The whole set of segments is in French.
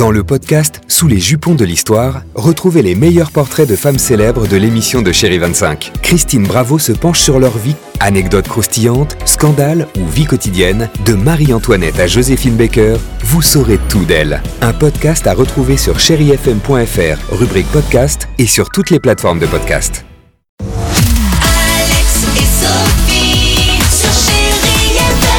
Dans le podcast Sous les jupons de l'histoire, retrouvez les meilleurs portraits de femmes célèbres de l'émission de Chérie 25. Christine Bravo se penche sur leur vie, anecdotes croustillantes, scandales ou vie quotidienne, de Marie-Antoinette à Joséphine Baker, vous saurez tout d'elle. Un podcast à retrouver sur chérifm.fr, rubrique podcast et sur toutes les plateformes de podcast. Alex et Sophie sur Chérie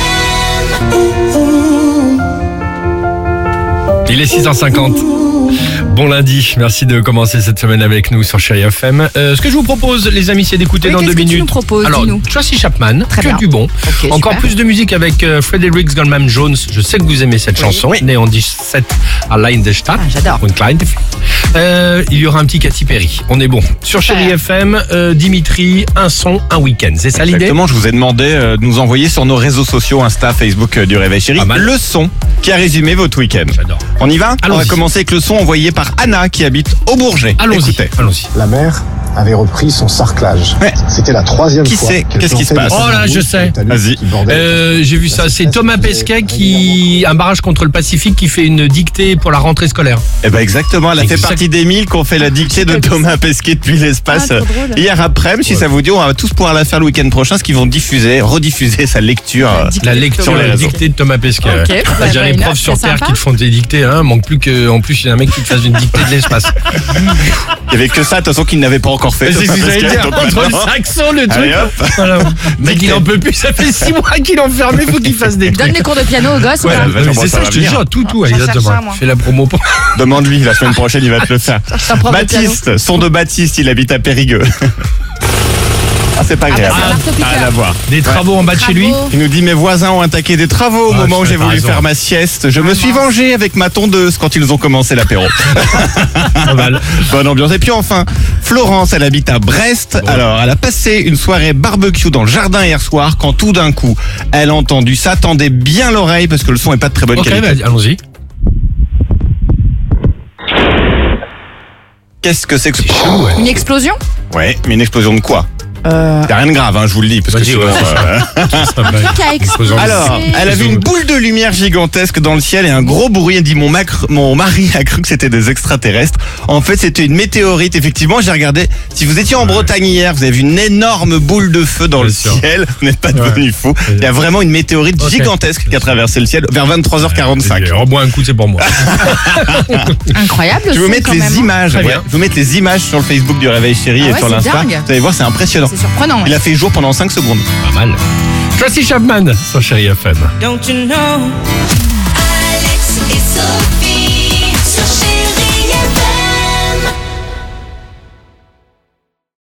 FM. Il est 6h50. Bon lundi, merci de commencer cette semaine avec nous sur Chérie FM. Ce que je vous propose, les amis, c'est d'écouter dans 2 minutes. Qu'est-ce que tu nous proposes, Alors, dis-nous. Tracy Chapman, Très que bien. du bon. Ok, Encore super. plus de musique avec Frederick Goldman Jones. Je sais que vous aimez cette chanson. Né en 17 à Leinstadt. Ah, j'adore. Und Klein. Il y aura un petit Katy Perry. On est bon. Sur Chérie FM, Dimitri, un son, un week-end. C'est ça l'idée? Exactement, je vous ai demandé de nous envoyer sur nos réseaux sociaux, Insta, Facebook du Réveil Chéri, Pas mal. le son qui a résumé votre week-end. J'adore. On y va? On Allons-y. va commencer avec le son envoyé par Anna qui habite au Bourget. Allons-y. Écoutez. Allons-y. La mer avait repris son sarclage. Ouais. C'était la 3e Qui fois. c'est? qu'elle Qu'est-ce qui se plantait passe? des Oh là, je bambous sais. sur les talus Vas-y. qui bordaient J'ai vu ça. C'est Thomas Pesquet un barrage contre le Pacifique qui fait une dictée pour la rentrée scolaire. Eh ben exactement, elle a fait Exact. partie des 1000 qui ont fait la dictée de Thomas Pesquet depuis l'espace Ah, trop drôle. hier après-midi. Si ça vous dit, on va tous pouvoir la faire le week-end prochain, ce qu'ils vont rediffuser sa lecture. La lecture, Sur les la réseaux. dictée de Thomas Pesquet. Ok. Ouais. Bah, Déjà les bah, profs sur c'est Terre sympa. qui te font des dictées, hein. Manque plus qu'en plus il y a un mec qui te fasse une dictée de l'espace. Il y avait que ça, de toute façon, qu'il n'avait pas encore fait. C'est ce que Thomas j'allais Pesquet, dire. donc Entre le maintenant- saxon, le truc. Allez, hop. Voilà. Le mec il en peut plus, ça fait 6 mois qu'il est enfermé, faut qu'il fasse des Donne trucs. les cours de piano aux gosses. Ouais, ou pas vas-y, bon, C'est ça ça, va je te venir. jure, tout, J'en exactement. cherche un, moi. Fais la promo pour. Demande-lui, la semaine prochaine, il va te le faire. un prof de Baptiste, son de Baptiste, il habite à Périgueux. Ah, c'est pas bah, agréable. c'est un marteau-piqueur. Rien à voir. Des travaux en bas de chez lui. Travaux. Il nous dit, mes voisins ont attaqué des travaux au Ah, moment où j'ai t'as voulu raison. faire ma sieste. Je me suis vengé avec ma tondeuse quand ils ont commencé l'apéro. Pas mal. Bonne ambiance. Et puis enfin, Florence, elle habite à Brest. Alors, elle a passé une soirée barbecue dans le jardin hier soir quand tout d'un coup, elle a entendu ça. Tendez bien l'oreille parce que le son est pas de très bonne Ok, qualité. vas-y, allons-y. Qu'est-ce que c'est que ce C'est chelou, ouais. Une explosion. Ouais, mais une explosion de quoi? Y'a rien de grave, hein, je vous le dis. Parce que Vas-y, sinon, ouais, ça va. Qui a explosé. Alors, elle a vu une boule de lumière gigantesque dans le ciel et un gros bruit. Elle dit, mon mari a cru que c'était des extraterrestres. En fait, c'était une météorite. Effectivement, j'ai regardé. Si vous étiez en Bretagne hier, vous avez vu une énorme boule de feu dans le Bien sûr. ciel. Vous n'êtes pas devenu fou. Il y a vraiment une météorite Ok. gigantesque qui a traversé le ciel vers 23h45. Rends-moi un coup, c'est pour moi. Incroyable. Je vais vous son, mettre quand les même, hein. images. Très Ouais. bien. Je vais vous mettre les images sur le Facebook du Réveil Chéri Ah et ouais, sur c'est l'Insta. dingue. Vous allez voir, c'est impressionnant. C'est surprenant. Ouais. Il a fait jour pendant 5 secondes. Pas mal. Tracy Chapman sur Chérie FM. Don't you know? Alex et Sophie.